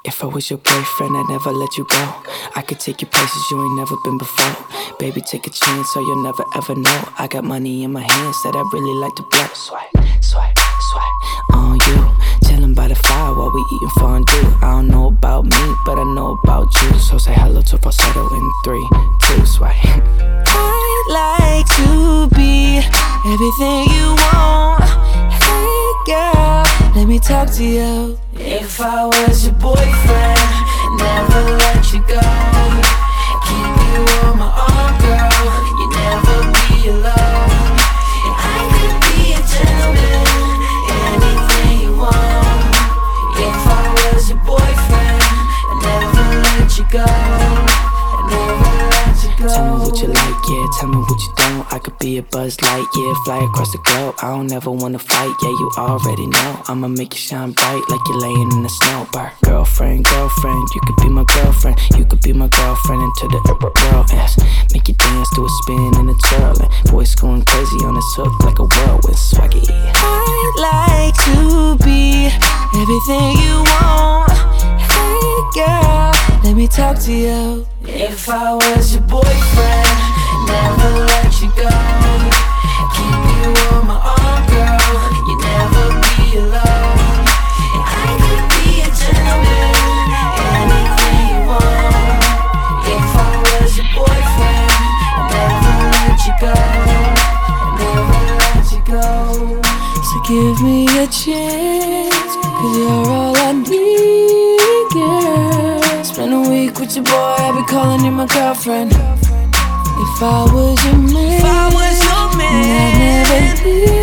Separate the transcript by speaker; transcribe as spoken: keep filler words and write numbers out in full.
Speaker 1: If I was your boyfriend, I'd never let you go. I could take you places you ain't never been before. Baby, take a chance so you'll never ever know. I got money in my hands that I really like to blow. Swipe, swipe, swipe on you. Chillin' by the fire while we eating fondue. I don't know about me, but I know about you. So say hello to falsetto in three, two, swipe. I'd like to be everything you want. Hey girl, let me talk to you. If I was your boyfriend, never let you go. Keep you on my arm, girl. You never be alone. And I could be a gentleman, anything you want. If I was your boyfriend, I'd never let you go. I'd never let you go. Tell me what you like, yeah, tell me what you don't. I could be a Buzz Light, yeah, fly across the globe. I don't ever wanna fight, yeah, you already know. I'ma make you shine bright like you're laying in the snow. Bar. Girlfriend, girlfriend, you could be my girlfriend. You could be my girlfriend into the world, yes. Make you dance to a spin and a twirl. And voice going crazy on this hook like a whirlwind swaggy. I'd like to be everything you want. Hey girl, let me talk to you. If I was your boyfriend, never let you go. Keep you on my arm, girl. You never be alone. And I could be a gentleman, anything you want. If I was your boyfriend, I'd never let you go. I'd never let you go. So give me a chance, cause you're all I need, girl. Spend a week with your boy, I'll be calling you my girlfriend. If I was your man, if I was your man, I'd never leave.